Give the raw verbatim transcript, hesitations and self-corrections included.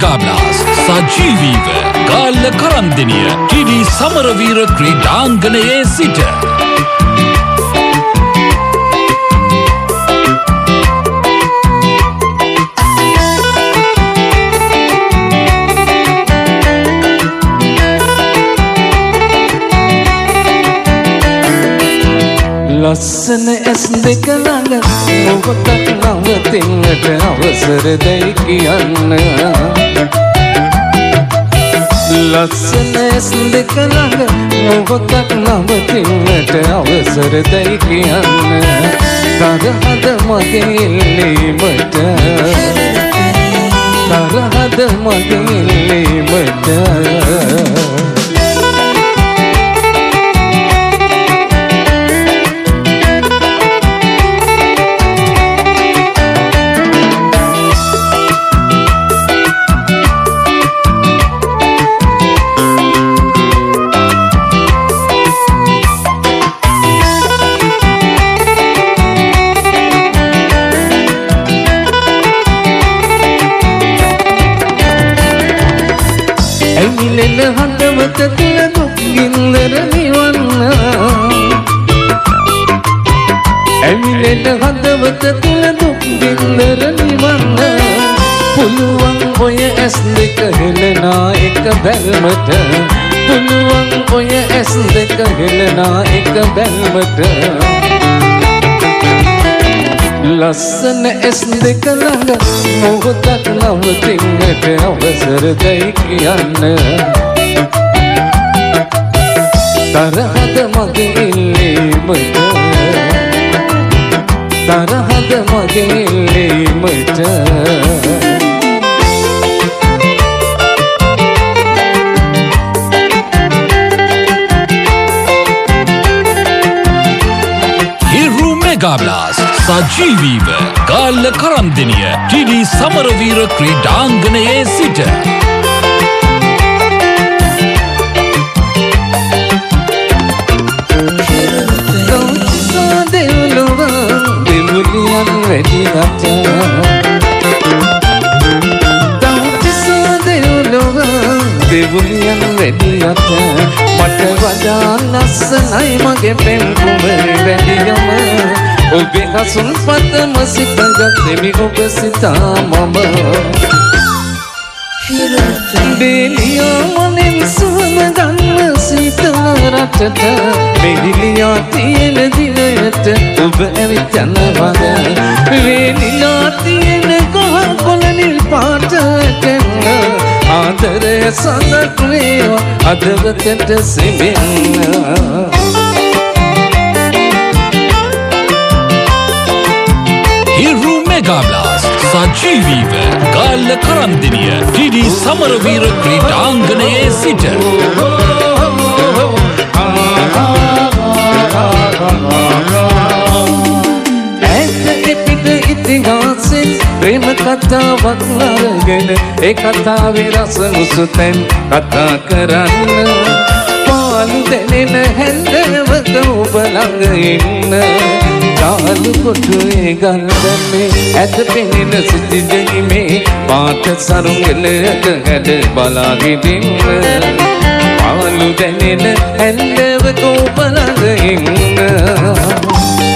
Mega Blast සජීවීව Galle කරන්දෙනිය TD Samaraweera ක්‍රීඩාංගණයේ සිට ලස්සන ඇස් දෙක ළඟ මොහොතක් නවතින්නට අවසර දෙයි කියන්න. ලස්සන ඇස් දෙක ළඟ මොහොතක් නවතින්නට අවසර දෙයි කියන්න. තරහද මගේ ඉල්ලීමට තරහද මගේ ඉල්ලීමට ඇවිලෙන හදවත තුළ දුක් ගින්දර නිවන්න. ඇවිලෙන හදවත තුළ දුක් ගින්දර නිවන්න. පුළුවන් ඔය ඇස් දෙක හෙලනා එක බැල්මට. පුළුවන් ඔය ඇස් දෙක හෙලනා එක බැල්මට. ලස්සන ඇස් දෙක ළඟ මොහොතක් නවතින්නට අවසර දෙයි කියන්න. තරහද මගේ ඉල්ලීමට තරහද මගේ ඉල්ලීමට Mega Blast සජීවීව Galle කරන්දෙනිය TD Samaraweera ක්‍රීඩාංගණයේ සිට දෙව්ලොව දෙවුලියන් වැඩි අත. දෙව්ලොව දෙවුලියන් වැඩි අත. මට වඩා ලස්සනයි මගේ පෙම් කුමරි වැඩියම. ඔබේ හසුන් පතම සිතගත්තෙමි ඔබ සිතා මම. බෙලියා මනෙන් සුවඳ ගන්න සිතන රටට. බෙලියා තියෙන දිනයට ඔබ ඇවිත් යනවද. බෙලියා තියෙන ගහ කොළ නිල් පාටට. ආදරය සඳක් වේවා අදවතට සෙමෙන්න. Mega Blast සජීවීව Galle කරන්දෙනිය TD Samaraweera ක්‍රීඩාංගණයේ සිට ඇත එපිට ඉතිහාසෙන් ප්‍රේම කතාවක් අරගෙන ඒ කතාවේ රස මුසුතැන් කතා කරන්න. පාලු දැනෙන හැන්දවක ඔබ ළඟ ඉන්න. කාලු කොටුවේ ගල්දන්නේ ඇත පෙනෙන සිටි දෙහිමේ පාට සරුංගලට හැඩ බලා හිටින්න. පාලු දැනෙන හැන්දවක ඔබ ළඟ ඉන්න.